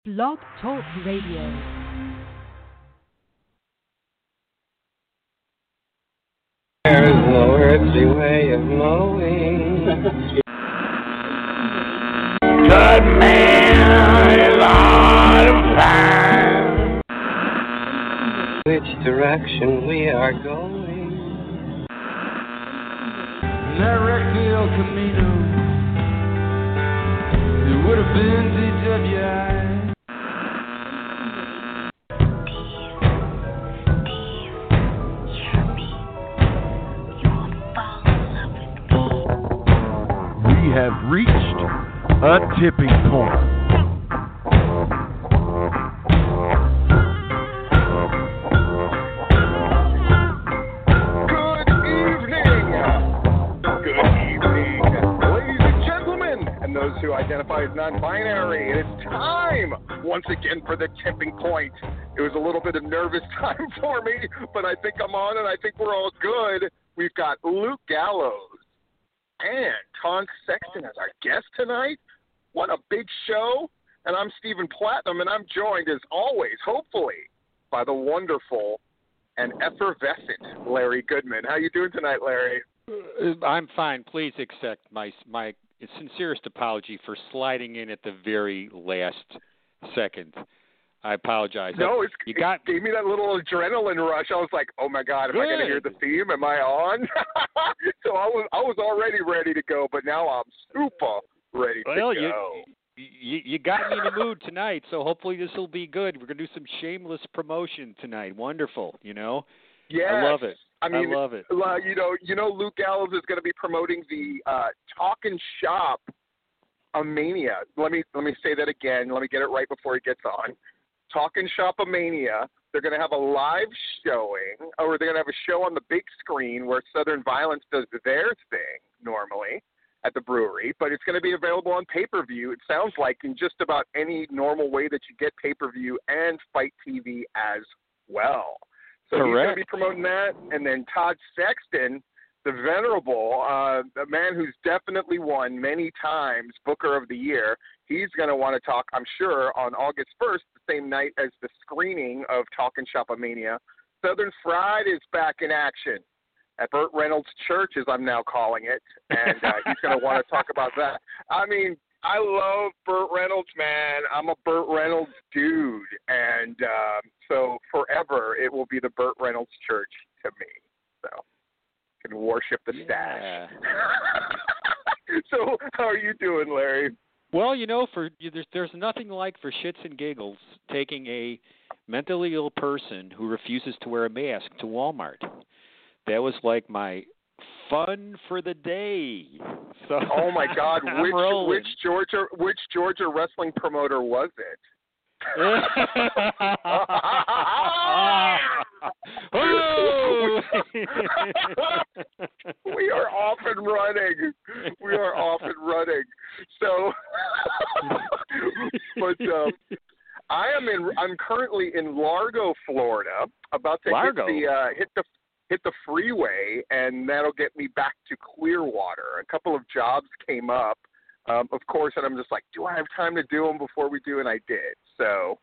Blog Talk Radio. There is no earthly way of knowing. Good man is out of time. Which direction we are going? That wrecked El Camino. It would have been DWI. We have reached a tipping point. Good evening, ladies and gentlemen, and those who identify as non-binary. It is time once again for the tipping point. It was a little bit of nervous time for me, but I think I'm on and I think we're all good. We've got Luke Gallows and Todd Sexton as our guest tonight. What a big show. And I'm Stephen Platinum, and I'm joined, as always, hopefully, by the wonderful and effervescent Larry Goodman. How you doing tonight, Larry? I'm fine. Please accept my sincerest apology for sliding in at the very last second. I apologize. No, it gave me that little adrenaline rush. I was like, oh, my God, am I going to hear the theme? Am I on? So I was already ready to go, but now I'm super ready to go. You got me in the mood tonight, so hopefully this will be good. We're going to do some shameless promotion tonight. Wonderful, Yes. I love it. I love it. Luke Gallows is going to be promoting the Talkin' Shop Mania. Let me say that again. Let me get it right before he gets on. Talkin' Shop Mania. They're going to have a live showing, or they're going to have a show on the big screen where Southern Violence does their thing normally at the brewery, but it's going to be available on pay-per-view, it sounds like, in just about any normal way that you get pay-per-view and Fight TV as well. So Correct. He's going to be promoting that, and then Todd Sexton, the venerable, the man who's definitely won many times Booker of the Year, he's going to want to talk, I'm sure, on August 1st, the same night as the screening of Talkin' Shop Mania. Southern Fried is back in action at Burt Reynolds Church, as I'm now calling it, and he's going to want to talk about that. I mean, I love Burt Reynolds, man. I'm a Burt Reynolds dude, and so forever it will be the Burt Reynolds Church to me. So I can worship the stash. So how are you doing, Larry? Well, there's nothing like, for shits and giggles, taking a mentally ill person who refuses to wear a mask to Walmart. That was like my fun for the day. So oh my God, which Georgia wrestling promoter was it? We are off and running. So, but I'm currently in Largo, Florida, about to hit the freeway, and that'll get me back to Clearwater. A couple of jobs came up, of course, and I'm just like, do I have time to do them before we do? And I did. So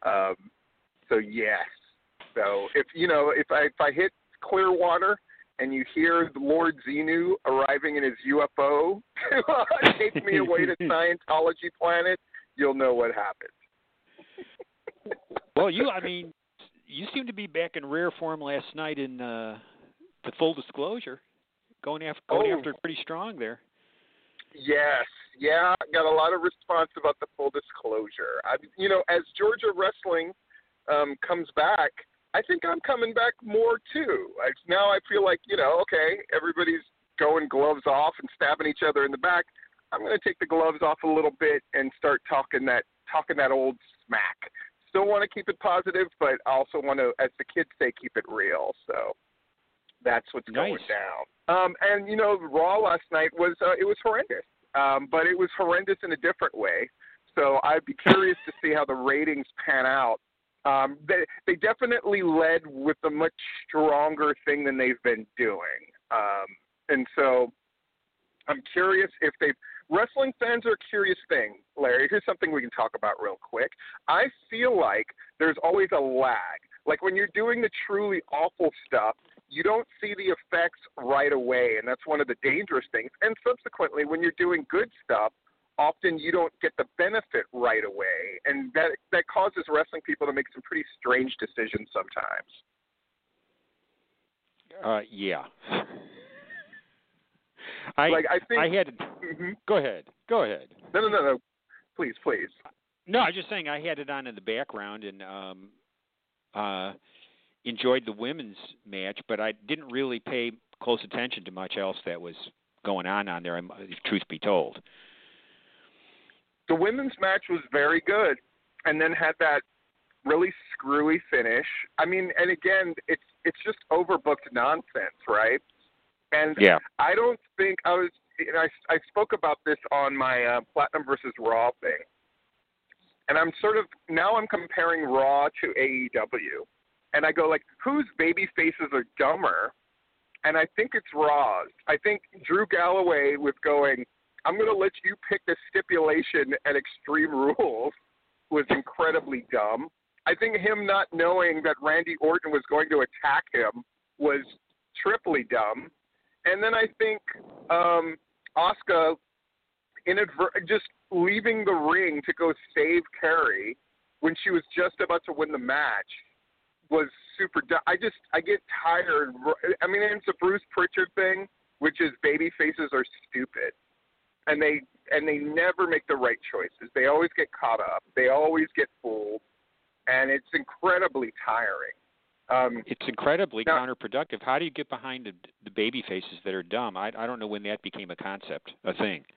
yes. So if I hit Clearwater and you hear the Lord Xenu arriving in his UFO to take me away to Scientology planet, you'll know what happened. Well, you seem to be back in rare form last night in the full disclosure, going after pretty strong there. Yes, yeah, got a lot of response about the full disclosure. As Georgia wrestling comes back, I think I'm coming back more too. Now I feel like, okay, everybody's going gloves off and stabbing each other in the back. I'm going to take the gloves off a little bit and start talking that old smack. Still want to keep it positive, but I also want to, as the kids say, keep it real. So that's what's going down. And Raw last night was horrendous, but it was horrendous in a different way. So I'd be curious to see how the ratings pan out. They definitely led with a much stronger thing than they've been doing, and so I'm curious if they've wrestling fans are a curious thing, Larry. Here's something we can talk about real quick. I feel like there's always a lag. Like when you're doing the truly awful stuff, you don't see the effects right away, and that's one of the dangerous things. And subsequently, when you're doing good stuff, often you don't get the benefit right away, and that causes wrestling people to make some pretty strange decisions sometimes. Yeah. I think I had to. Go ahead. No. Please. No, I was just saying I had it on in the background and enjoyed the women's match, but I didn't really pay close attention to much else that was going on there, if truth be told. The women's match was very good, and then had that really screwy finish. I mean, and again, it's just overbooked nonsense, right? And yeah. I don't think I spoke about this on my Platinum versus Raw thing, and I'm comparing Raw to AEW, and I go like, whose baby faces are dumber? And I think it's Raw's. I think Drew Galloway was going, I'm going to let you pick the stipulation at Extreme Rules, was incredibly dumb. I think him not knowing that Randy Orton was going to attack him was triply dumb. And then I think Asuka just leaving the ring to go save Kerry when she was just about to win the match was super dumb. I get tired. I mean, it's a Bruce Pritchard thing, which is baby faces are stupid. And they never make the right choices. They always get caught up. They always get fooled. And it's incredibly tiring. It's incredibly counterproductive. How do you get behind the baby faces that are dumb? I don't know when that became a thing.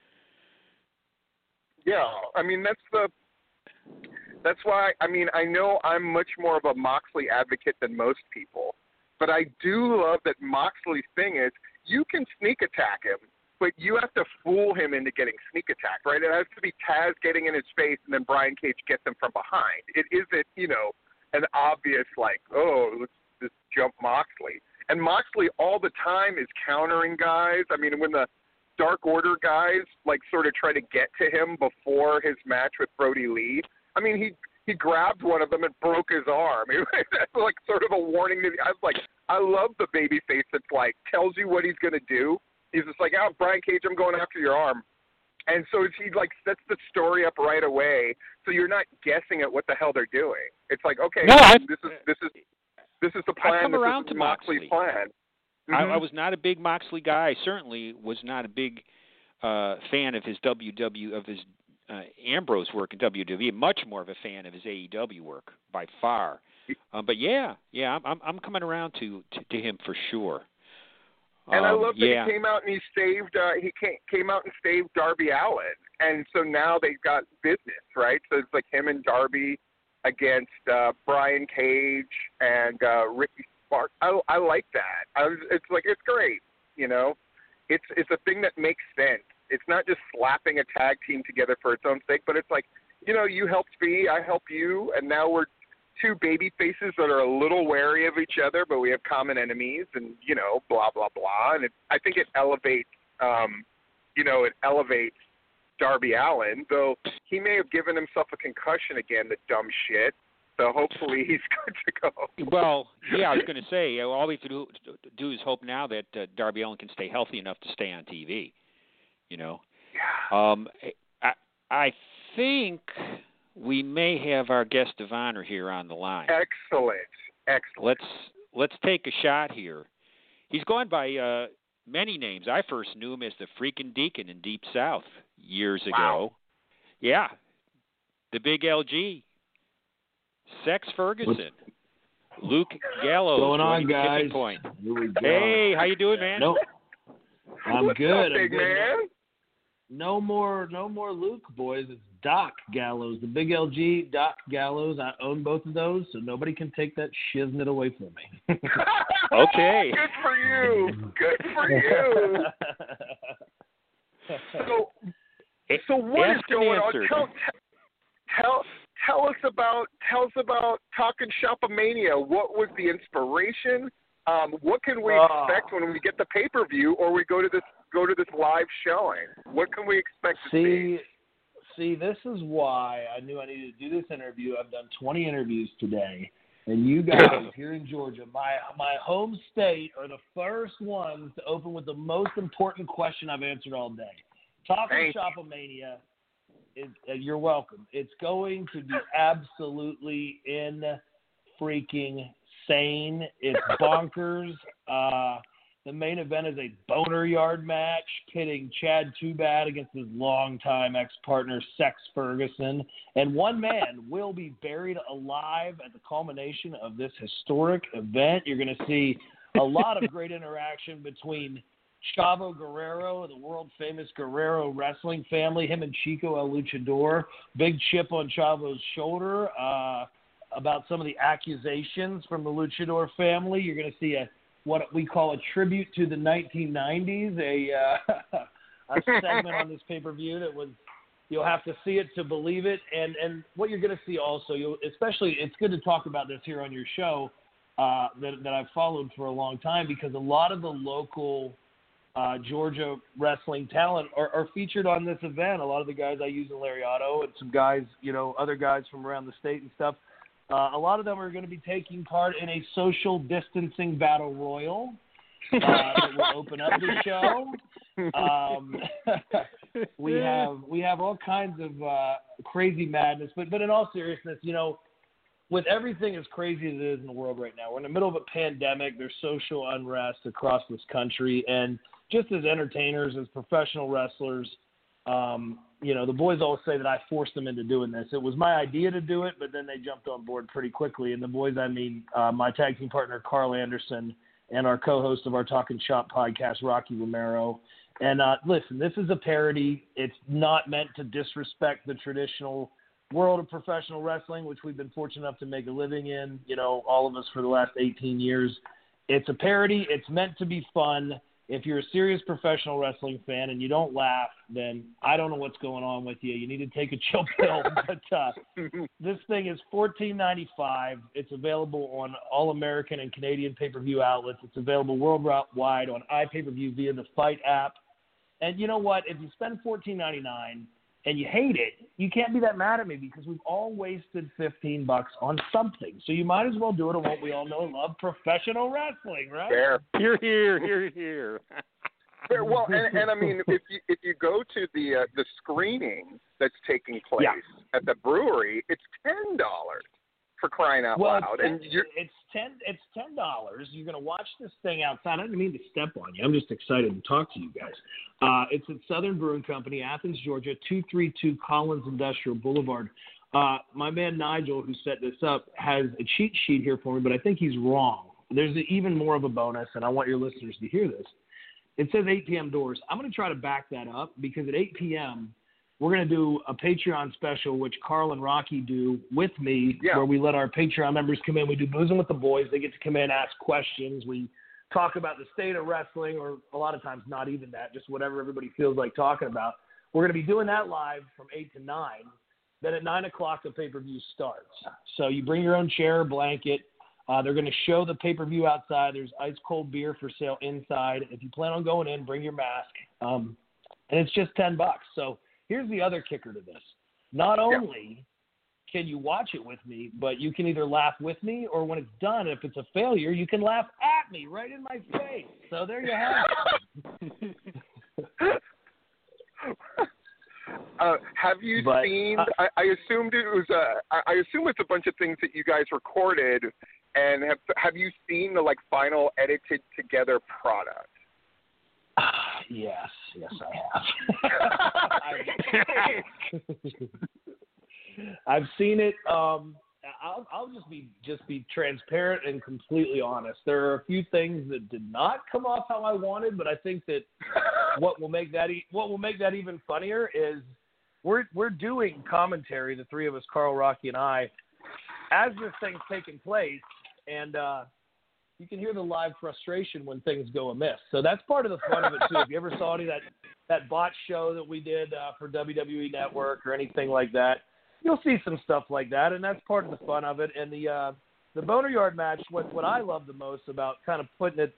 Yeah, I mean, that's why, I mean, I know I'm much more of a Moxley advocate than most people, but I do love that Moxley's thing is you can sneak attack him, but you have to fool him into getting sneak attacked, right? It has to be Taz getting in his face and then Brian Cage gets him from behind. It isn't, an obvious like, oh, let's just jump Moxley. And Moxley all the time is countering guys. I mean, when the Dark Order guys like sort of try to get to him before his match with Brody Lee, I mean, he grabbed one of them and broke his arm. That's like sort of a warning. I love the babyface that's like tells you what he's going to do. He's just like, oh, Brian Cage, I'm going after your arm. And so he like sets the story up right away, so you're not guessing at what the hell they're doing. It's like, okay, this is the plan. I come around to Moxley's plan. Mm-hmm. I was not a big Moxley guy. I certainly was not a big fan of his Ambrose work in WWE. Much more of a fan of his AEW work by far. But I'm coming around to him for sure. And I love that he came out and he saved. Came out and saved Darby Allin, and so now they've got business, right? So it's like him and Darby against Brian Cage and Ricky Sparks. I like that. It's great, It's a thing that makes sense. It's not just slapping a tag team together for its own sake, but it's like, you helped me, I help you, and now we're two baby faces that are a little wary of each other, but we have common enemies, and blah blah blah. And I think it elevates, Darby Allin, though he may have given himself a concussion again. The dumb shit. So hopefully he's good to go. Well, yeah, I was going to say all we have to do is hope now that Darby Allin can stay healthy enough to stay on TV. Yeah. I think we may have our guest of honor here on the line. Excellent. Let's take a shot here. He's gone by many names. I first knew him as the Freakin' Deacon in Deep South years ago. Yeah. The Big LG. Sex Ferguson. Luke Gallows. What's going on, guys? Point. Here we go. Hey, how you doing, man? No, I'm What's good. up, big man? No more Luke, boys. It's Doc Gallows, the Big LG, Doc Gallows. I own both of those, so nobody can take that shiznit away from me. Okay. Good for you. Good for you. So what is going on? Tell us about Talkin' Shop-A-Mania. What was the inspiration? What can we expect when we get the pay-per-view or we go to go to this live showing? What can we expect to see? See, this is why I knew I needed to do this interview. I've done 20 interviews today, and you guys here in Georgia, my home state, are the first ones to open with the most important question I've answered all day. Taco Shop-O-Mania, you're welcome. It's going to be absolutely freaking sane. It's bonkers. The main event is a boner yard match pitting Chad Too Bad against his longtime ex-partner Sex Ferguson. And one man will be buried alive at the culmination of this historic event. You're going to see a lot of great interaction between Chavo Guerrero, the world-famous Guerrero wrestling family, him and Chico El Luchador. Big chip on Chavo's shoulder about some of the accusations from the Luchador family. You're going to see what we call a tribute to the 1990s, a segment on this pay-per-view that was, you'll have to see it to believe it. And what you're going to see also, especially, it's good to talk about this here on your show that I've followed for a long time, because a lot of the local Georgia wrestling talent are featured on this event. A lot of the guys I use in Lariato and some guys, other guys from around the state and stuff. A lot of them are going to be taking part in a social distancing battle royal that will open up the show. We have all kinds of crazy madness, but in all seriousness, with everything as crazy as it is in the world right now, we're in the middle of a pandemic. There's social unrest across this country, and just as entertainers, as professional wrestlers, the boys always say that I forced them into doing this. It was my idea to do it, but then they jumped on board pretty quickly. And the boys, I mean, my tag team partner, Carl Anderson, and our co-host of our Talking Shop podcast, Rocky Romero. And listen, this is a parody. It's not meant to disrespect the traditional world of professional wrestling, which we've been fortunate enough to make a living in, all of us for the last 18 years. It's a parody. It's meant to be fun. If you're a serious professional wrestling fan and you don't laugh, then I don't know what's going on with you. You need to take a chill pill. But this thing is $14.95. It's available on all American and Canadian pay-per-view outlets. It's available worldwide on iPay-per-view via the Fight app. And you know what? If you spend $14.99 and you hate it, you can't be that mad at me, because we've all wasted $15 on something. So you might as well do it on what we all know and love, professional wrestling, right? Fair. Hear, hear, hear, hear. Fair. Well, and I mean, if you go to the screening that's taking place at the brewery, it's $10 for crying out loud. It's $10. You're going to watch this thing outside. I didn't mean to step on you. I'm just excited to talk to you guys. It's at Southern Brewing Company, Athens, Georgia, 232 Collins Industrial Boulevard. My man Nigel, who set this up, has a cheat sheet here for me, but I think he's wrong. There's even more of a bonus, and I want your listeners to hear this. It says 8 p.m. doors. I'm going to try to back that up, because at 8 p.m., we're going to do a Patreon special, which Carl and Rocky do with me, where we let our Patreon members come in. We do Boozing with the Boys. They get to come in, ask questions. We talk about the state of wrestling, or a lot of times not even that, just whatever everybody feels like talking about. We're going to be doing that live from 8 to 9. Then at 9 o'clock, the pay-per-view starts. So you bring your own chair, blanket. They're going to show the pay-per-view outside. There's ice-cold beer for sale inside. If you plan on going in, bring your mask. And it's just $10. So here's the other kicker to this. Not only can you watch it with me, but you can either laugh with me, or when it's done, if it's a failure, you can laugh at me right in my face. So there you have it. Have you seen? I assumed it was. I assume it's a bunch of things that you guys recorded. And have you seen the final edited together product? Yes, I have. I've seen it. I'll just be transparent and completely honest. There are a few things that did not come off how I wanted, but I think that what will make that even funnier is we're doing commentary, the three of us, Carl, Rocky, and I, as this thing's taking place, and you can hear the live frustration when things go amiss. So that's part of the fun of it too. If you ever saw any of that bot show that we did for WWE Network or anything like that, you'll see some stuff like that, and that's part of the fun of it. And the Boneyard match, what I love the most about kind of putting it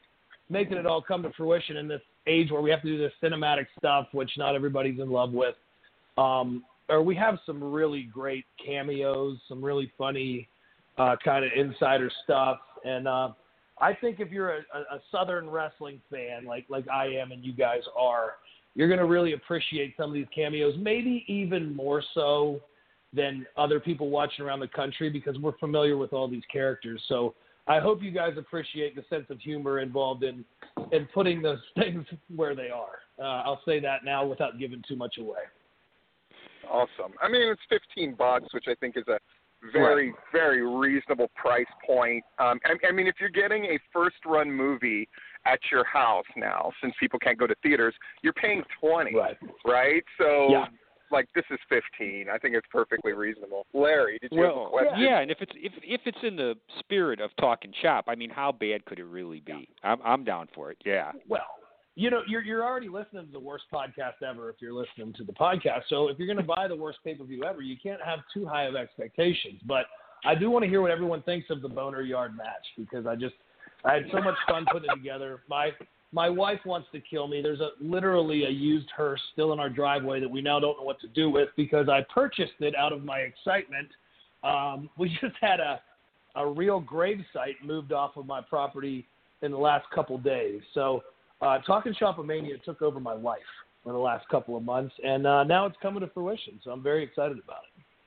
making it all come to fruition in this age where we have to do this cinematic stuff, which not everybody's in love with. Or we have some really great cameos, some really funny kind of insider stuff. And I think if you're a Southern wrestling fan like I am and you guys are, you're going to really appreciate some of these cameos, maybe even more so than other people watching around the country because we're familiar with all these characters. So I hope you guys appreciate the sense of humor involved in putting those things where they are. I'll say that now without giving too much away. Awesome. I mean, it's $15, which I think is a very, very reasonable price point. I mean, if you're getting a first-run movie at your house now, since people can't go to theaters, you're paying $20, right? So, like, this is $15. I think it's perfectly reasonable. Larry, did you have a question? Yeah, and if it's in the spirit of talking shop, I mean, how bad could it really be? I'm down for it. Yeah. Well, you know, you're already listening to the worst podcast ever if you're listening to the podcast. So if you're going to buy the worst pay-per-view ever, you can't have too high of expectations. But I do want to hear what everyone thinks of the Boner Yard match because I had so much fun putting it together. My wife wants to kill me. There's literally a used hearse still in our driveway that we now don't know what to do with because I purchased it out of my excitement. We just had a real grave site moved off of my property in the last couple days. So Talking Shop-A-Mania took over my life for the last couple of months, and now it's coming to fruition. So I'm very excited about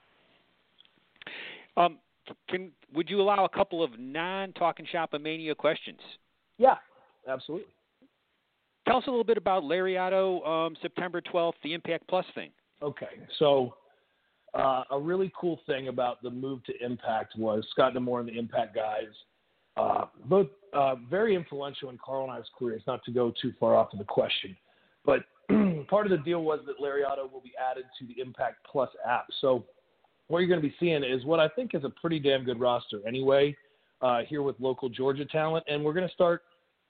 it. Would you allow a couple of non-Talking Shop-A-Mania questions? Yeah, absolutely. Tell us a little bit about Lariato, September 12th, the Impact Plus thing. Okay, so a really cool thing about the move to Impact was Scott D'Amore and the Impact guys, both very influential in Carl and I's careers, not to go too far off of the question. But part of the deal was that Lariato will be added to the Impact Plus app. So what you're going to be seeing is what I think is a pretty damn good roster anyway, here with local Georgia talent. And we're going to start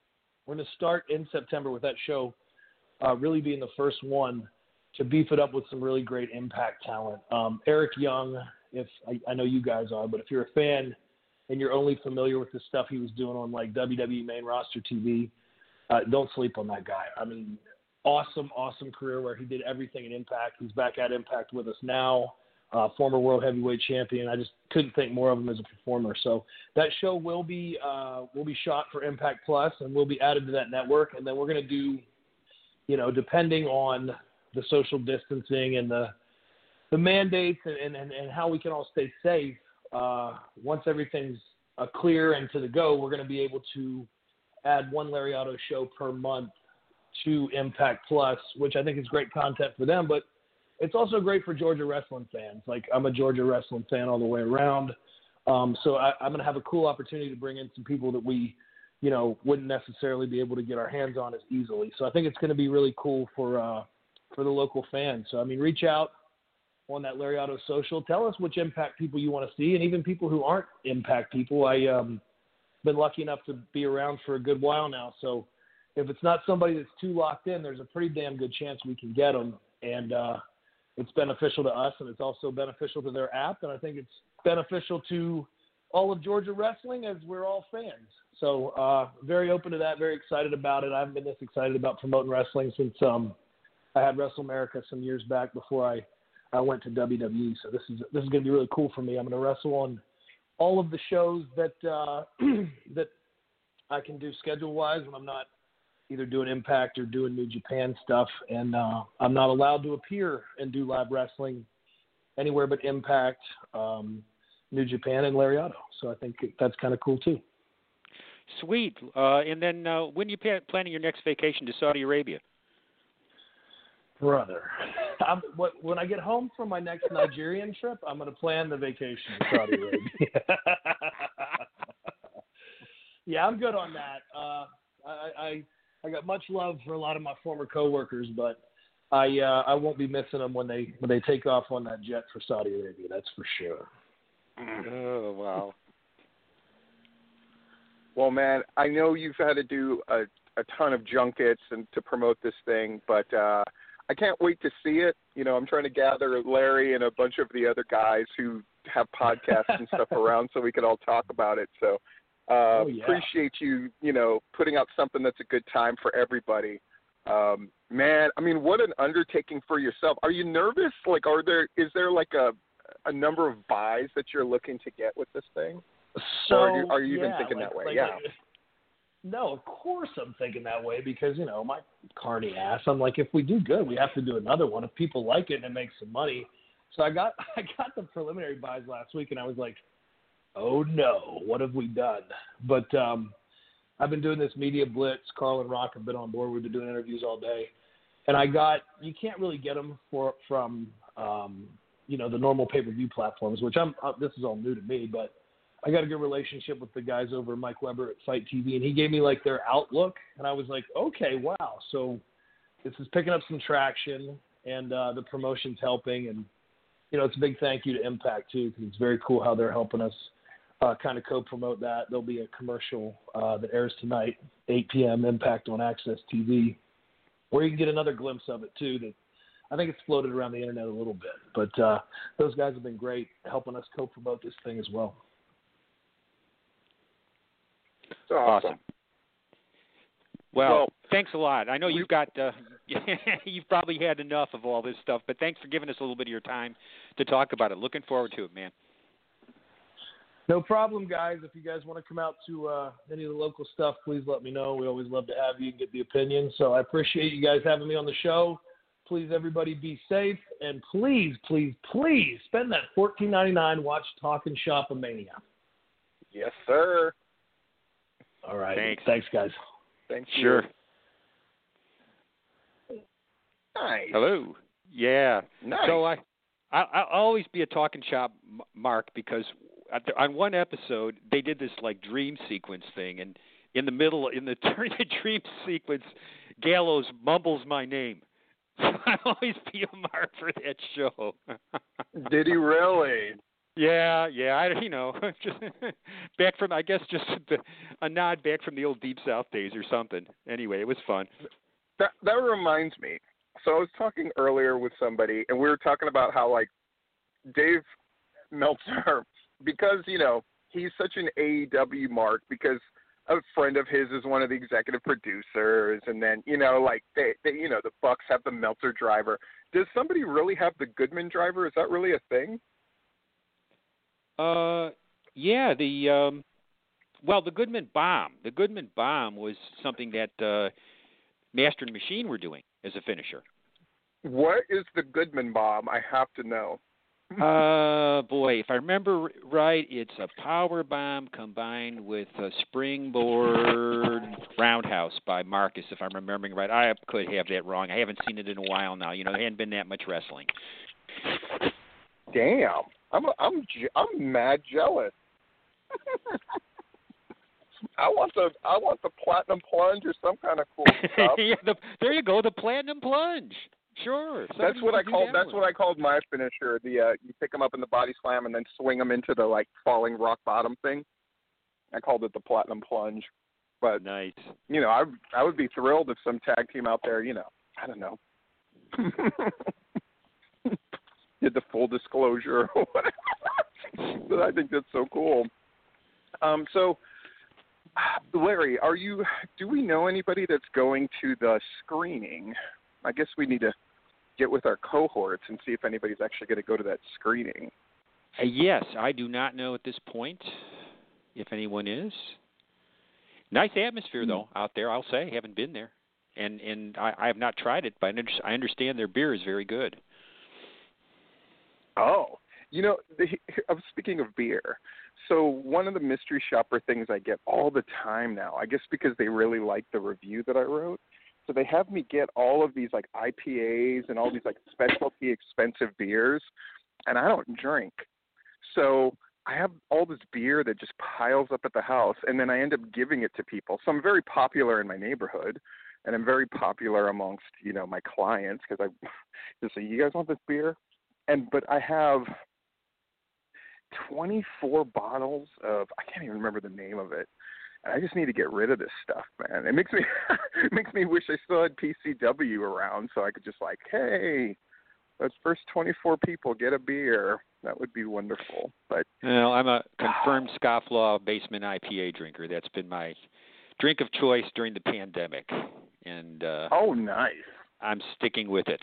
in September with that show really being the first one to beef it up with some really great Impact talent. Eric Young, I know you guys are, but if you're a fan and you're only familiar with the stuff he was doing on like WWE main roster TV, don't sleep on that guy. I mean, awesome career where he did everything in Impact. He's back at Impact with us now, former World Heavyweight Champion. I just couldn't think more of him as a performer. So that show will be shot for Impact Plus and will be added to that network. And then we're going to do, you know, depending on the social distancing and the mandates and how we can all stay safe, once everything's clear and to the go, we're going to be able to add one Lariato show per month to Impact Plus, which I think is great content for them, but it's also great for Georgia wrestling fans. Like, I'm a Georgia wrestling fan all the way around. So I'm going to have a cool opportunity to bring in some people that we, you know, wouldn't necessarily be able to get our hands on as easily. So I think it's going to be really cool for the local fans. So, I mean, reach out on that Lariato social. Tell us which Impact people you want to see, and even people who aren't Impact people. I've been lucky enough to be around for a good while now. So if it's not somebody that's too locked in, there's a pretty damn good chance we can get them. And it's beneficial to us, and it's also beneficial to their app. And I think it's beneficial to all of Georgia wrestling as we're all fans. So very open to that, very excited about it. I haven't been this excited about promoting wrestling since I had Wrestle America some years back before I went to WWE. So this is going to be really cool for me. I'm going to wrestle on all of the shows that that I can do schedule-wise when I'm not either doing Impact or doing New Japan stuff. And I'm not allowed to appear and do live wrestling anywhere but Impact, New Japan, and Lariato. So I think that's kind of cool too. Sweet. And then when are you planning your next vacation to Saudi Arabia? Brother, when I get home from my next Nigerian trip, I'm going to plan the vacation to Saudi Arabia. Yeah, I'm good on that. I got much love for a lot of my former coworkers, but I won't be missing them when they take off on that jet for Saudi Arabia. That's for sure. Oh wow. Well, man, I know you've had to do a ton of junkets and to promote this thing, but I can't wait to see it. You know, I'm trying to gather Larry and a bunch of the other guys who have podcasts and stuff around so we could all talk about it. So Yeah. Appreciate you, putting out something that's a good time for everybody. Man, I mean, what an undertaking for yourself. Are you nervous? Like, is there like a number of buys that you're looking to get with this thing? So, or are you even thinking that way? No, of course I'm thinking that way because, my carny ass, I'm like, if we do good, we have to do another one. If people like it and it makes some money. So I got the preliminary buys last week, and I was like, oh, no, what have we done? But I've been doing this media blitz. Carl and Rock have been on board. We've been doing interviews all day. And you can't really get them from the normal pay-per-view platforms, which this is all new to me, but I got a good relationship with the guys over Mike Weber at Fight TV, and he gave me like their outlook, and I was like, okay, wow. So this is picking up some traction, and the promotion's helping, and it's a big thank you to Impact too, because it's very cool how they're helping us kind of co-promote that. There'll be a commercial that airs tonight, 8 p.m. Impact on Access TV, where you can get another glimpse of it too. That I think it's floated around the internet a little bit, but those guys have been great helping us co-promote this thing as well. Awesome. Well, thanks a lot. I know you've got you've probably had enough of all this stuff, but thanks for giving us a little bit of your time to talk about it. Looking forward to it, man. No problem, guys. If you guys want to come out to any of the local stuff, please let me know. We always love to have you and get the opinion. So I appreciate you guys having me on the show. Please, everybody, be safe. And please, please, please spend that $14.99. Watch Talkin' Shop-A-Mania. Yes, sir. All right. Thanks guys. Thanks. Sure. Nice. Hello. Yeah. Nice. So I'll always be a talking shop, Mark, because on one episode they did this like dream sequence thing, and during the dream sequence, Gallows mumbles my name. So I'll always be a mark for that show. Did he really? Yeah. Just back from, I guess, just a nod back from the old Deep South days or something. Anyway, it was fun. That reminds me. So I was talking earlier with somebody, and we were talking about how, like, Dave Meltzer, because, he's such an AEW mark, because a friend of his is one of the executive producers, and then, they the Bucks have the Meltzer driver. Does somebody really have the Goodman driver? Is that really a thing? Yeah, the Goodman Bomb. The Goodman Bomb was something that Master and Machine were doing as a finisher. What is the Goodman Bomb? I have to know. Boy, if I remember right, it's a power bomb combined with a springboard roundhouse by Marcus, if I'm remembering right. I could have that wrong. I haven't seen it in a while now. There hadn't been that much wrestling. Damn. I'm mad jealous. I want the platinum plunge or some kind of cool stuff. Yeah, there you go, the platinum plunge. Sure. That's what I called my finisher. You pick them up in the body slam and then swing them into the like falling rock bottom thing. I called it the platinum plunge. But nice. I would be thrilled if some tag team out there, I don't know. Did the full disclosure or whatever. But I think that's so cool. So, Larry, do we know anybody that's going to the screening? I guess we need to get with our cohorts and see if anybody's actually going to go to that screening. Yes, I do not know at this point if anyone is. Nice atmosphere, though, out there, I'll say. Haven't been there. And I have not tried it, but I understand their beer is very good. Oh, I'm speaking of beer. So one of the mystery shopper things I get all the time now, I guess because they really like the review that I wrote, so they have me get all of these like IPAs and all these like specialty expensive beers, and I don't drink. So I have all this beer that just piles up at the house, and then I end up giving it to people. So I'm very popular in my neighborhood, and I'm very popular amongst, my clients, because I just say, you guys want this beer? But I have 24 bottles of, I can't even remember the name of it. And I just need to get rid of this stuff, man. It makes me wish I still had PCW around so I could just like, hey, Those first 24 people get a beer. That would be wonderful. But well, I'm a confirmed Scofflaw Basement IPA drinker. That's been my drink of choice during the pandemic, and oh, nice. I'm sticking with it.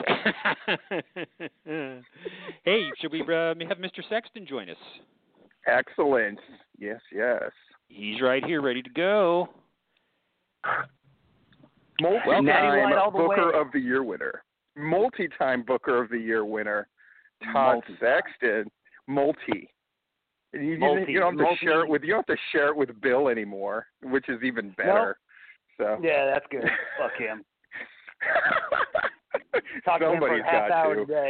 Hey, should we have Mr. Sexton join us? Excellent. Yes, yes. He's right here, ready to go. Multi-time Booker of the Year winner. Multi-time Booker of the Year winner. Todd Sexton. You don't have to share it with Bill anymore, which is even better. Nope. So yeah, that's good. Fuck him. Talk to him for a half hour today.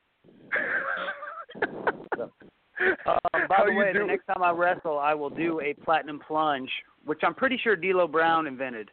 By the way, the next time I wrestle, I will do a platinum plunge, which I'm pretty sure D'Lo Brown invented.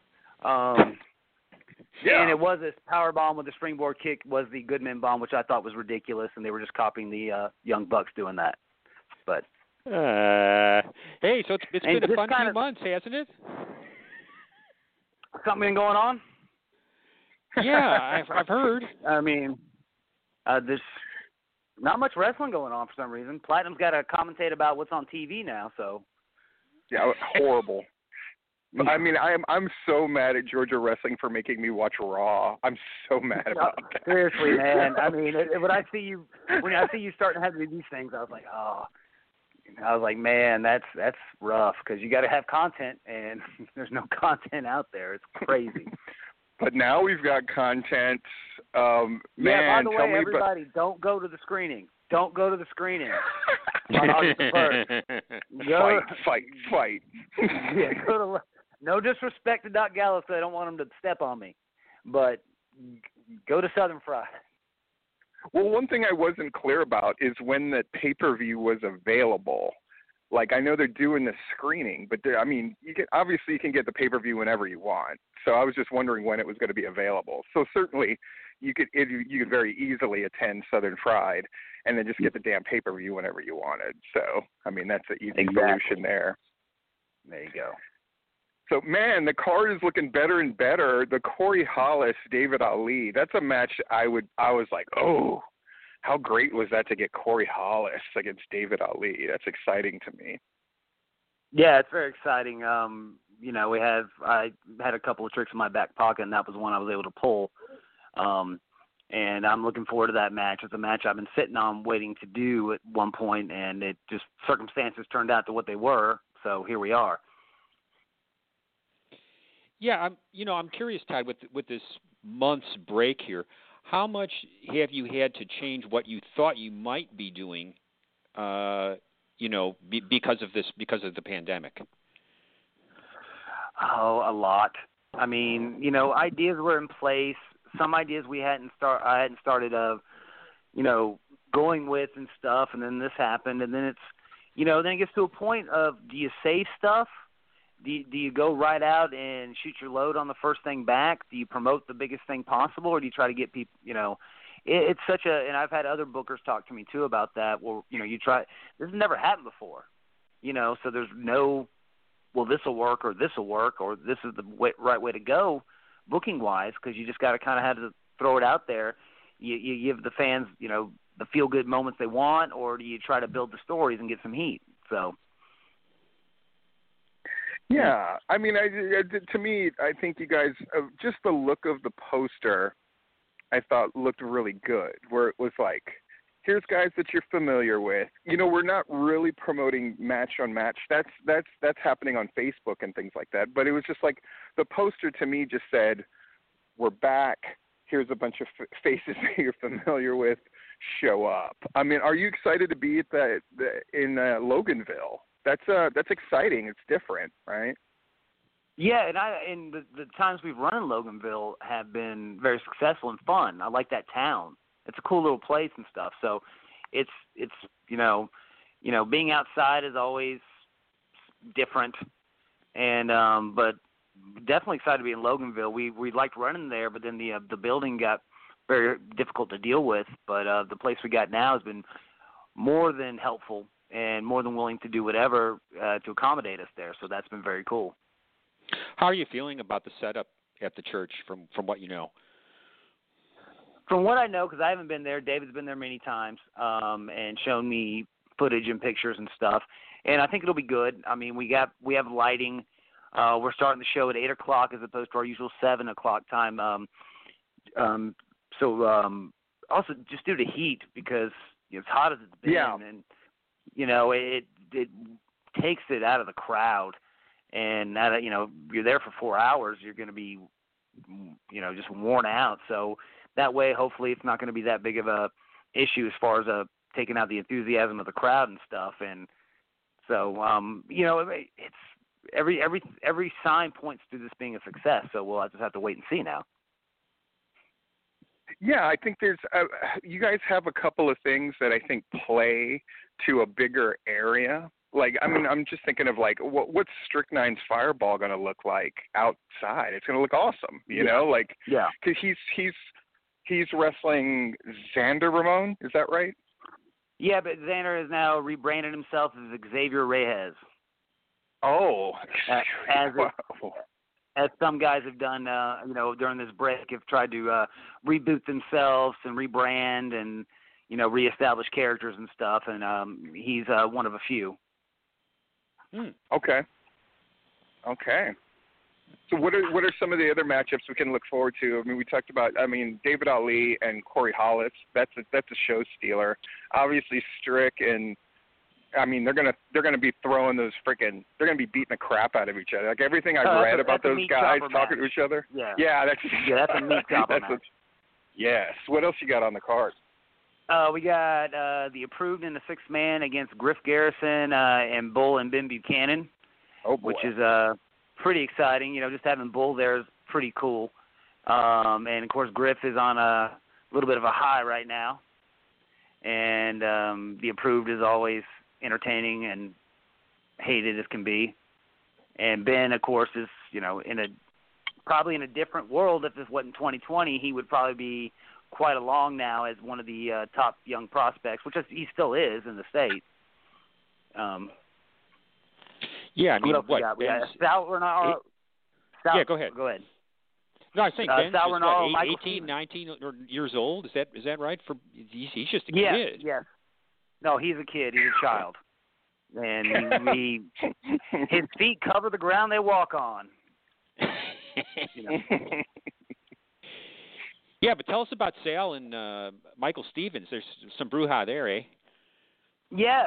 And it was a power bomb with a springboard kick was the Goodman bomb, which I thought was ridiculous, and they were just copying the Young Bucks doing that. But hey, so it's been a fun few months, hasn't it? Something going on? Yeah, I've heard. I mean, there's not much wrestling going on for some reason. Platinum's got to commentate about what's on TV now, so. Yeah, horrible. I mean, I'm so mad at Georgia Wrestling for making me watch Raw. I'm so mad about that. Seriously, man. I mean, when I see you starting to have to do these things, I was like, man, that's rough because you got to have content, and there's no content out there. It's crazy. But now we've got content. By the way, everybody, don't go to the screening. Don't go to the screening on August 1st. Fight. Yeah, no disrespect to Doc Gallows, because I don't want him to step on me. But go to Southern Fried. Well, one thing I wasn't clear about is when the pay-per-view was available. Like, I know they're doing the screening, but obviously you can get the pay-per-view whenever you want. So I was just wondering when it was going to be available. So certainly you could very easily attend Southern Fried and then just get the damn pay-per-view whenever you wanted. So, I mean, that's the easy solution there. There you go. So, man, the card is looking better and better. The Corey Hollis, David Ali, that's a match I was like, oh, how great was that to get Corey Hollis against David Ali? That's exciting to me. Yeah, it's very exciting. I had a couple of tricks in my back pocket, and that was one I was able to pull. And I'm looking forward to that match. It's a match I've been sitting on waiting to do at one point, and it just circumstances turned out to what they were. So here we are. Yeah, I'm curious, Todd, with this month's break here, how much have you had to change what you thought you might be doing, because of the pandemic? Oh, a lot. I mean, ideas were in place. Some ideas I hadn't started going with and stuff, and then this happened, and then it's, then it gets to a point of, do you save stuff? Do you go right out and shoot your load on the first thing back? Do you promote the biggest thing possible, or do you try to get people, it's such and I've had other bookers talk to me too about that. Well, you try, this has never happened before, so there's no, well, this will work or this will work or this is the right way to go booking wise, because you just got to kind of have to throw it out there. You give the fans, the feel good moments they want, or do you try to build the stories and get some heat? So. Yeah, I mean, to me, I think you guys, just the look of the poster, I thought looked really good, where it was like, here's guys that you're familiar with. We're not really promoting match on match. That's happening on Facebook and things like that. But it was just like, the poster to me just said, we're back. Here's a bunch of faces that you're familiar with. Show up. I mean, are you excited to be at in Loganville? That's exciting. It's different, right? Yeah, and the times we've run in Loganville have been very successful and fun. I like that town. It's a cool little place and stuff. So it's being outside is always different, and but definitely excited to be in Loganville. We liked running there, but then the building got very difficult to deal with. But the place we got now has been more than helpful and more than willing to do whatever to accommodate us there. So that's been very cool. How are you feeling about the setup at the church from what you know? From what I know, because I haven't been there, David's been there many times and shown me footage and pictures and stuff, and I think it'll be good. I mean, we have lighting. We're starting the show at 8 o'clock as opposed to our usual 7 o'clock time. Also just due to heat, because it's hot as it's been, and it takes it out of the crowd, and you're there for 4 hours, you're going to be just worn out. So that way, hopefully, it's not going to be that big of a issue as far as taking out the enthusiasm of the crowd and stuff. And so it's every sign points to this being a success. So we'll just have to wait and see now. Yeah, I think there's you guys have a couple of things that I think play to a bigger area. Like, I mean, I'm just thinking of like, what's Strychnine's Fireball going to look like outside? It's going to look awesome, because he's wrestling Xander Ramon. Is that right? Yeah, but Xander has now rebranded himself as Xavier Reyes. Oh, as some guys have done, during this break, have tried to reboot themselves and rebrand and, reestablish characters and stuff, and he's one of a few. Okay. So what are some of the other matchups we can look forward to? I mean, we talked about, David Ali and Corey Hollis. That's a show stealer. Obviously, Strick and. I mean, they're gonna be throwing those they're gonna be beating the crap out of each other. Like everything I've read about those guys talking to each other. Yeah, that's a meat chopper match. Yes. What else you got on the card? We got the Approved in the 6-man against Griff Garrison and Bull and Ben Buchanan. Oh boy. Which is pretty exciting. Just having Bull there is pretty cool. And of course Griff is on a little bit of a high right now. And the Approved is always entertaining and hated as can be. And Ben, of course, is, probably in a different world. If this wasn't 2020, he would probably be quite along now as one of the top young prospects, which he still is in the state. Yeah, I mean, what? We got Sal Renaro. Yeah, go ahead. Go ahead. No, I think Ben's Sal Renaro, 18, 19 years old. Is that right? He's just a kid. Yeah. No, he's a kid. He's a child, and his feet cover the ground they walk on. Yeah, but tell us about Sal and Michael Stevens. There's some brouhaha there, eh? Yeah,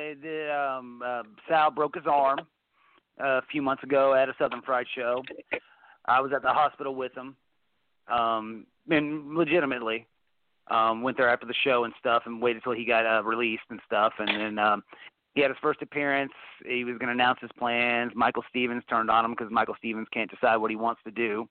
Sal broke his arm a few months ago at a Southern Fried show. I was at the hospital with him, and legitimately. Went there after the show and stuff and waited till he got released and stuff. And then he had his first appearance. He was going to announce his plans. Michael Stevens turned on him because Michael Stevens can't decide what he wants to do.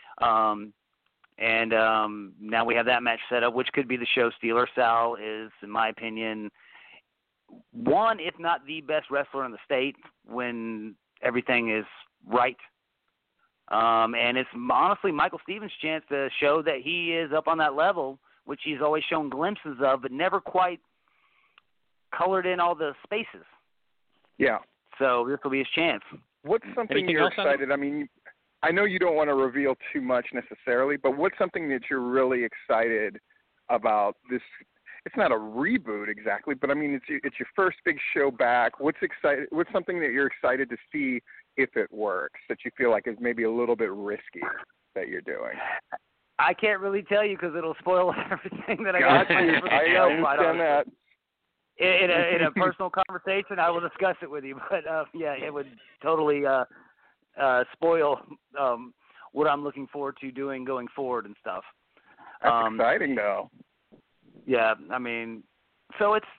And now we have that match set up, which could be the show stealer. Sal is, in my opinion, one, if not the best wrestler in the state when everything is right. And it's honestly Michael Stevens' chance to show that he is up on that level, which he's always shown glimpses of, but never quite colored in all the spaces. Yeah. So this will be his chance. What's something you're excited? I mean, I know you don't want to reveal too much necessarily, but what's something that you're really excited about this? It's not a reboot exactly, but I mean, it's your first big show back. What's something that you're excited to see if it works, that you feel like is maybe a little bit risky that you're doing? I can't really tell you because it'll spoil everything that I got planned for the show. I understand that. In a personal conversation, I will discuss it with you. But yeah, it would totally spoil what I'm looking forward to doing going forward and stuff. That's exciting, though. Yeah, I mean, so it's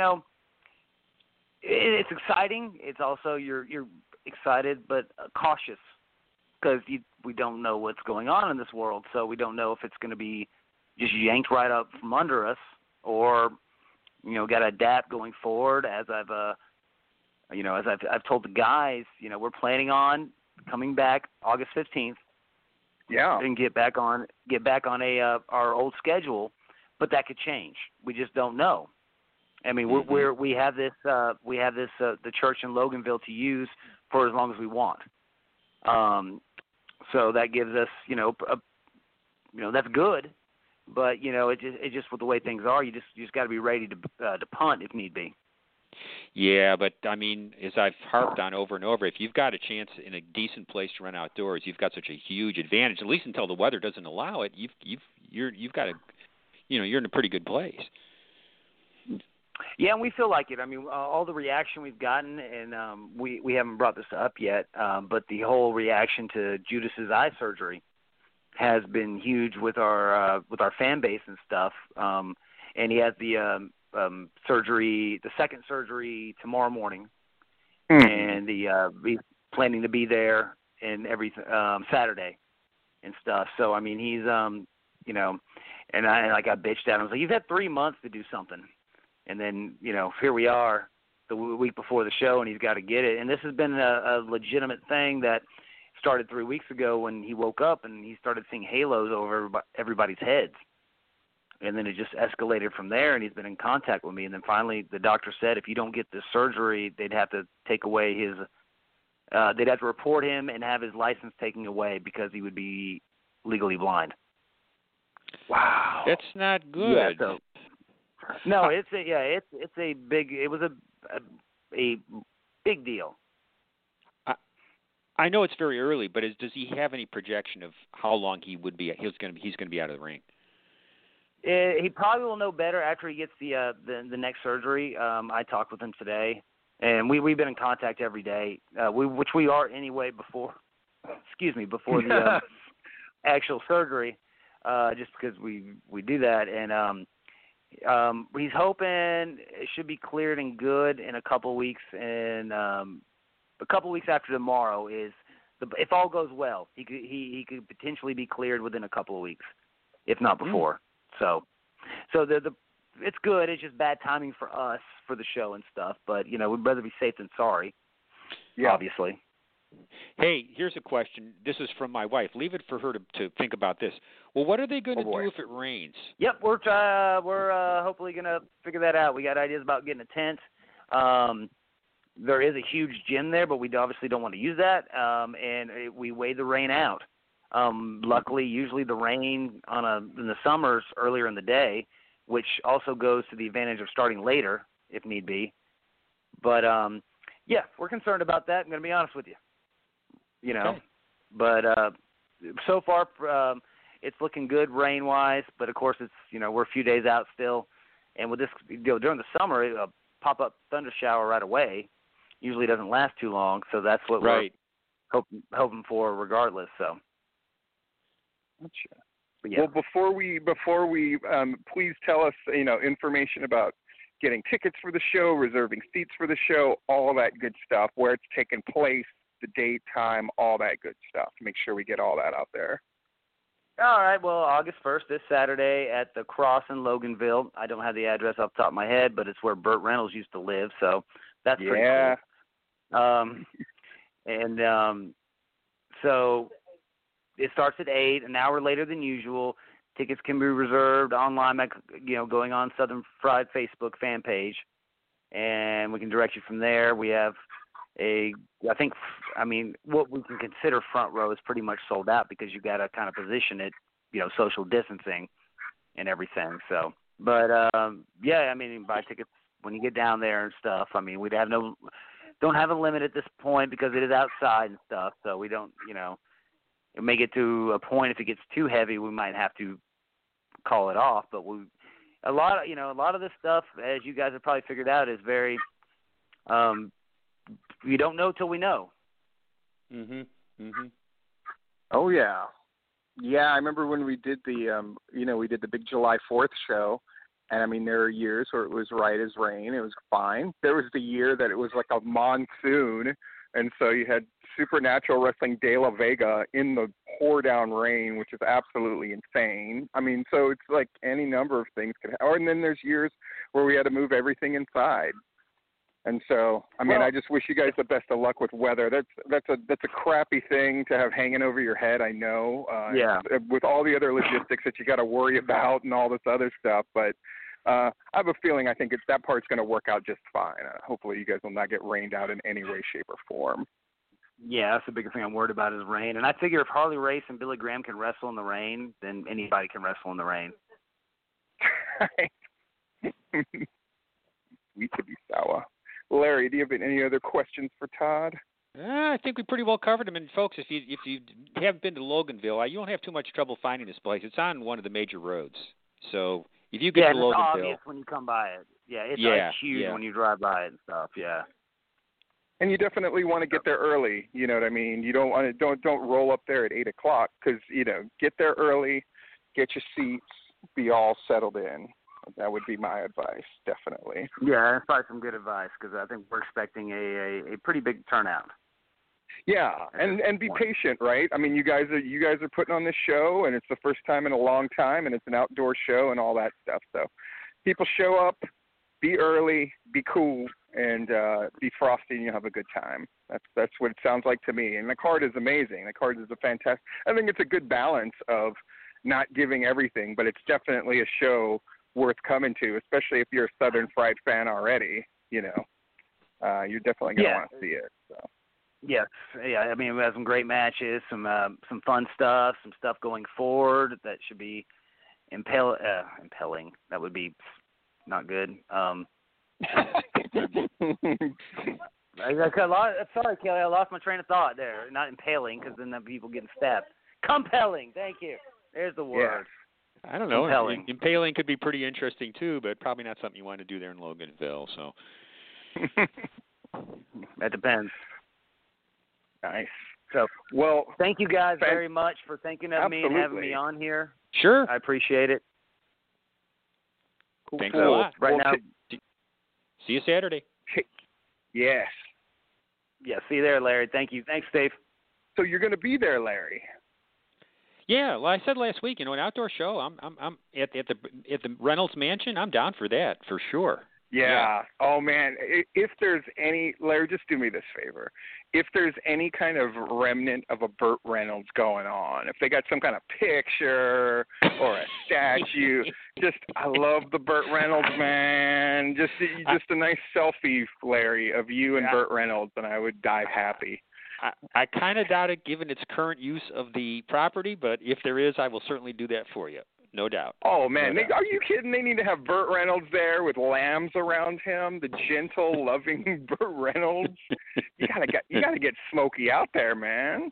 it's exciting. It's also you're excited but cautious. Because we don't know what's going on in this world, so we don't know if it's going to be just yanked right up from under us, or got to adapt going forward. As I've told the guys, we're planning on coming back August 15th. Yeah, and get back on our old schedule, but that could change. We just don't know. I mean, we have this the church in Loganville to use for as long as we want. So that gives us, that's good, But it just with the way things are, you just got to be ready to punt if need be. Yeah, but I mean, as I've harped on over and over, if you've got a chance in a decent place to run outdoors, you've got such a huge advantage. At least until the weather doesn't allow it, you've got a, you're in a pretty good place. Yeah, and we feel like it. I mean, all the reaction we've gotten, and we haven't brought this up yet, but the whole reaction to Judas's eye surgery has been huge with our fan base and stuff. And he has the surgery, the second surgery tomorrow morning, and he's planning to be there and every Saturday and stuff. So I mean, he's and I got bitched at him. I was like, you've had 3 months to do something, and then here we are the week before the show, and he's got to get it. And this has been a legitimate thing that started 3 weeks ago when he woke up and he started seeing halos over everybody's heads. And then it just escalated from there, and he's been in contact with me. And then finally the doctor said if you don't get this surgery, they'd have to take away his they'd have to report him and have his license taken away because he would be legally blind. Wow. That's not good. Yeah, so, no, it was a big deal. I know it's very early, but does he have any projection of how long he's going to be out of the ring? He probably will know better after he gets the next surgery. I talked with him today, and we've been in contact every day, which we are anyway before the actual surgery, just because we do that. And he's hoping it should be cleared and good in a couple of weeks. And a couple of weeks after tomorrow if all goes well, he could potentially be cleared within a couple of weeks, if not before. So it's good. It's just bad timing for us for the show and stuff. But we'd rather be safe than sorry. Yeah, obviously. Hey, here's a question. This is from my wife. Leave it for her to think about this. Well, what are they going to do if it rains? Yep, we're hopefully going to figure that out. We got ideas about getting a tent. There is a huge gym there, but we obviously don't want to use that. We weigh the rain out. Luckily, usually the rain in the summers earlier in the day, which also goes to the advantage of starting later if need be. But yeah, we're concerned about that. I'm going to be honest with you. Okay. But so far it's looking good rain-wise. But of course, it's we're a few days out still, and with this during the summer, a pop-up thunder shower right away usually doesn't last too long. So that's what we're hoping for, regardless. So. Gotcha. Yeah. Well, before we please tell us, information about getting tickets for the show, reserving seats for the show, all that good stuff, where it's taking place, the date, time, all that good stuff. Make sure we get all that out there. All right. Well, August 1st, this Saturday at the Cross in Loganville. I don't have the address off the top of my head, but it's where Burt Reynolds used to live, so that's pretty cool. So it starts at 8, an hour later than usual. Tickets can be reserved online, going on Southern Fried Facebook fan page, and we can direct you from there. We have what we can consider front row is pretty much sold out because you got to kind of position it, social distancing and everything. So, but you can buy tickets when you get down there and stuff. I mean, don't have a limit at this point because it is outside and stuff. So we don't, it may get to a point if it gets too heavy, we might have to call it off. But a lot of this stuff, as you guys have probably figured out, is very you don't know till we know. Oh yeah, I remember when we did the we did the big July 4th show, and I mean there are years where it was right as rain, it was fine. There was the year that it was like a monsoon. And so you had Supernatural Wrestling De La Vega in the pour-down rain, which is absolutely insane. I mean, so it's like any number of things could happen. And then there's years where we had to move everything inside. And so, I just wish you guys the best of luck with weather. That's a crappy thing to have hanging over your head, I know. With all the other logistics that you got to worry about and all this other stuff. But I have a feeling I think that part's going to work out just fine. Hopefully you guys will not get rained out in any way, shape, or form. Yeah, that's the biggest thing I'm worried about is rain. And I figure if Harley Race and Billy Graham can wrestle in the rain, then anybody can wrestle in the rain. Sweet to be sour. Larry, do you have any other questions for Todd? I think we pretty well covered them. And folks, if you haven't been to Loganville, you don't have too much trouble finding this place. It's on one of the major roads. So if you get to Loganville, it's obvious when you come by it. Yeah, it's huge when you drive by it and stuff. Yeah. And you definitely want to get there early. You know what I mean? You don't want to don't roll up there at 8:00 because get there early, get your seats, be all settled in. That would be my advice, definitely. Yeah, that's probably some good advice because I think we're expecting a pretty big turnout. Yeah, and be patient, right? I mean, you guys are putting on this show, and it's the first time in a long time, and it's an outdoor show and all that stuff. So, people show up, be early, be cool, and be frosty, and you'll have a good time. That's what it sounds like to me. And the card is amazing. The card is a fantastic. I think it's a good balance of not giving everything, but it's definitely a show worth coming to, especially if you're a Southern Fried fan already. You're definitely going to want to see it. So. Yes, yeah. I mean, we have some great matches, some fun stuff, some stuff going forward that should be impelling. That would be not good. Sorry, Kelly, I lost my train of thought there. Not impaling, because then people getting stabbed. Compelling. Thank you. There's the word. Yeah. I don't know. Compelling. Impaling could be pretty interesting too, but probably not something you want to do there in Loganville. So that depends. Nice. So, well, thank you guys very much for thinking of me and having me on here. Sure. I appreciate it. Cool. Thanks a lot. Right now. See you Saturday. Yes. Yeah, see you there, Larry. Thank you. Thanks, Dave. So you're going to be there, Larry? Yeah, well, I said last week, an outdoor show. I'm at the Reynolds Mansion. I'm down for that for sure. Yeah. Oh man, if there's any, Larry, just do me this favor. If there's any kind of remnant of a Burt Reynolds going on, if they got some kind of picture or a statue, I love the Burt Reynolds, man. Just a nice selfie, Larry, of you and Burt Reynolds, and I would die happy. I kind of doubt it given its current use of the property, but if there is, I will certainly do that for you. No doubt. Oh, man. Are you kidding? They need to have Burt Reynolds there with lambs around him, the gentle, loving Burt Reynolds. You gotta get Smokey out there, man.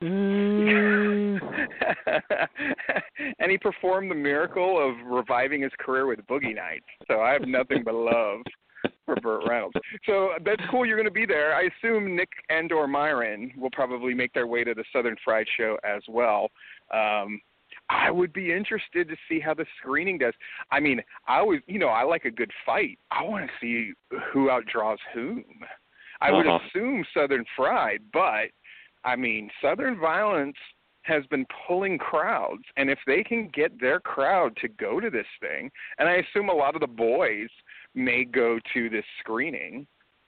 And he performed the miracle of reviving his career with Boogie Nights. So I have nothing but love for Burt Reynolds. So that's cool. You're going to be there. I assume Nick and/or Myron will probably make their way to the Southern Fried Show as well. I would be interested to see how the screening does. I mean, I like a good fight. I want to see who outdraws whom. I would assume Southern Fried, but, I mean, Southern Violence has been pulling crowds, and if they can get their crowd to go to this thing, and I assume a lot of the boys may go to this screening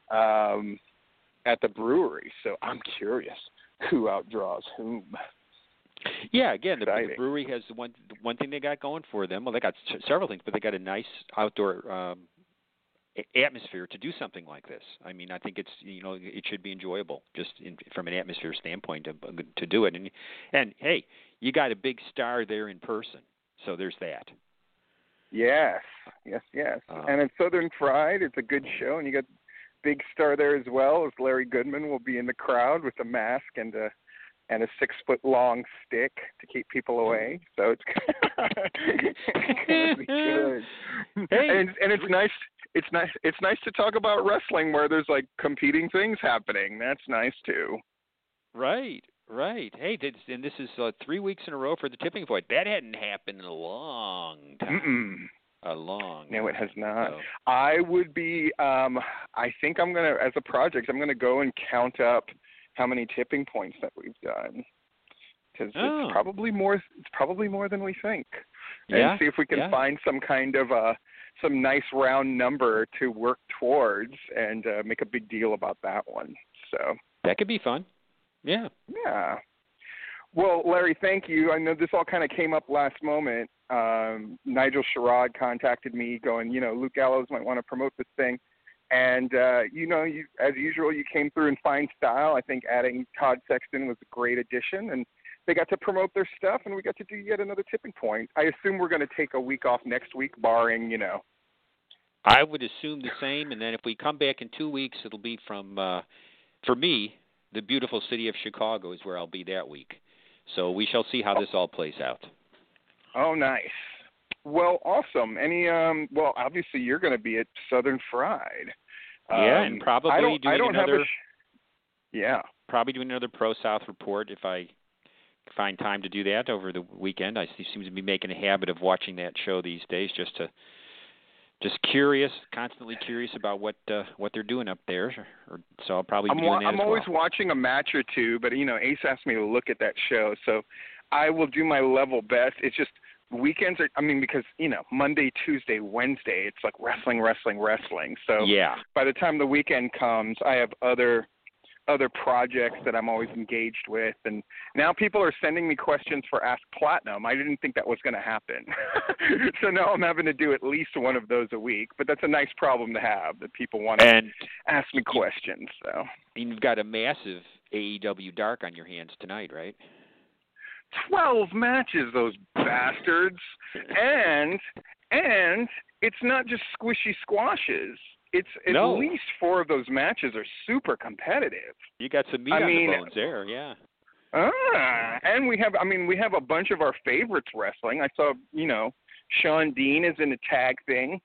at the brewery, so I'm curious who outdraws whom. Yeah, again, the brewery has one thing they got going for them. Well, they got several things, but they got a nice outdoor atmosphere to do something like this. I mean, I think it should be enjoyable just from an atmosphere standpoint to do it. And hey, you got a big star there in person, so there's that. Yes. And at Southern Fried, it's a good show, and you got big star there as well, as Larry Goodman will be in the crowd with a mask and a 6-foot-long stick to keep people away. So it's gonna be good. Hey, and it's nice. It's nice to talk about wrestling where there's like competing things happening. That's nice too. Right. Hey, and this is 3 weeks in a row for the Tipping Point. That hadn't happened in a long time. No, it has not. So. I would be. I think I'm gonna, as a project, I'm gonna go and count up how many tipping points that we've done, because it's probably more. It's probably more than we think. And see if we can find some kind of some nice round number to work towards, and make a big deal about that one. So that could be fun. Yeah. Well, Larry, thank you. I know this all kind of came up last moment. Nigel Sherrod contacted me going, Luke Gallows might want to promote this thing. And, you, as usual, you came through in fine style. I think adding Todd Sexton was a great addition. And they got to promote their stuff, and we got to do yet another tipping point. I assume we're going to take a week off next week, barring, I would assume the same, and then if we come back in 2 weeks, it'll be from, for me, the beautiful city of Chicago is where I'll be that week. So we shall see how this all plays out. Oh, nice. Well, awesome. Well, obviously you're going to be at Southern Fried. Yeah, and probably probably doing another Pro South report if I find time to do that over the weekend. I seem to be making a habit of watching that show these days, just constantly curious about what they're doing up there. So I'll probably be doing that I'm always watching a match or two, but Ace asked me to look at that show, so I will do my level best. It's just weekends are, because Monday, Tuesday, Wednesday, it's like wrestling. So yeah. By the time the weekend comes, I have other projects that I'm always engaged with, and now people are sending me questions for Ask Platinum. I didn't think that was going to happen. So now I'm having to do at least one of those a week, but that's a nice problem to have, that people want to ask me questions. So you've got a massive AEW Dark on your hands tonight, right? 12 matches, those bastards. And it's not just squishy squashes. It's at least 4 of those matches are super competitive. You got some meat on the bones there, yeah. And we have a bunch of our favorites wrestling. I saw, Sean Dean is in a tag thing.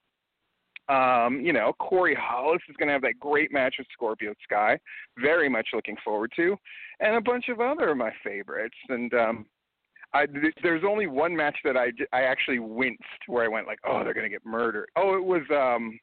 Corey Hollis is going to have that great match with Scorpio Sky. Very much looking forward to. And a bunch of other of my favorites. And there's only one match that I actually winced, where I went like, oh, they're going to get murdered. Oh, it was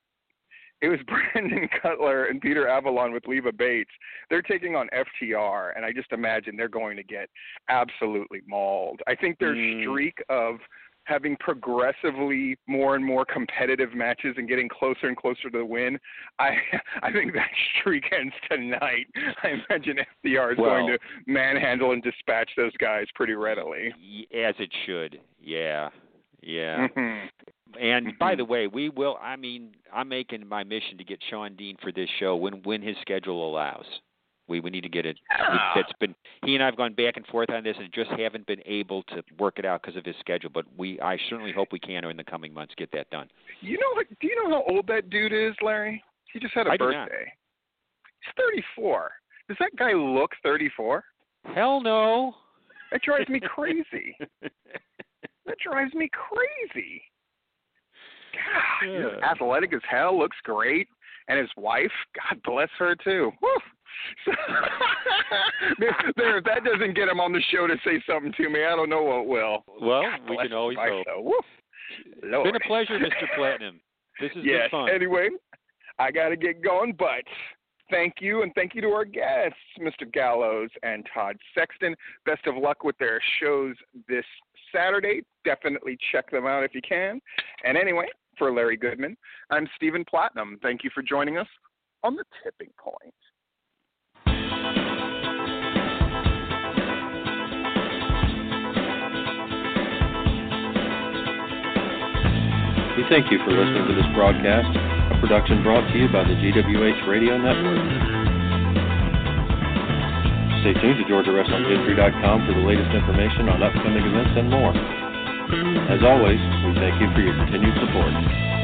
Brandon Cutler and Peter Avalon with Leva Bates. They're taking on FTR, and I just imagine they're going to get absolutely mauled. I think their streak of having progressively more and more competitive matches and getting closer and closer to the win, I think that streak ends tonight. I imagine FTR is going to manhandle and dispatch those guys pretty readily. As it should, yeah. Mm-hmm. And by the way, we will. I'm making my mission to get Sean Dean for this show when his schedule allows. We need to get it. He and I have gone back and forth on this and just haven't been able to work it out because of his schedule. But I certainly hope we can in the coming months get that done. Do you know how old that dude is, Larry? He just had a birthday. He's 34. Does that guy look 34? Hell no. That drives me crazy. That drives me crazy. God, he's athletic as hell, looks great, and his wife, God bless her too. Woo. So, if that doesn't get him on the show to say something to me, I don't know what will. Well, we can always hope. It's been a pleasure, Mr. Platinum. This has been fun. Anyway, I got to get going, but thank you, and thank you to our guests, Mr. Gallows and Todd Sexton. Best of luck with their shows this Saturday. Definitely check them out if you can. And anyway, for Larry Goodman, I'm Stephen Platinum. Thank you for joining us on The Tipping Point. We thank you for listening to this broadcast, a production brought to you by the GWH Radio Network. Stay tuned to GeorgiaWrestlingHistory.com for the latest information on upcoming events and more. As always, we thank you for your continued support.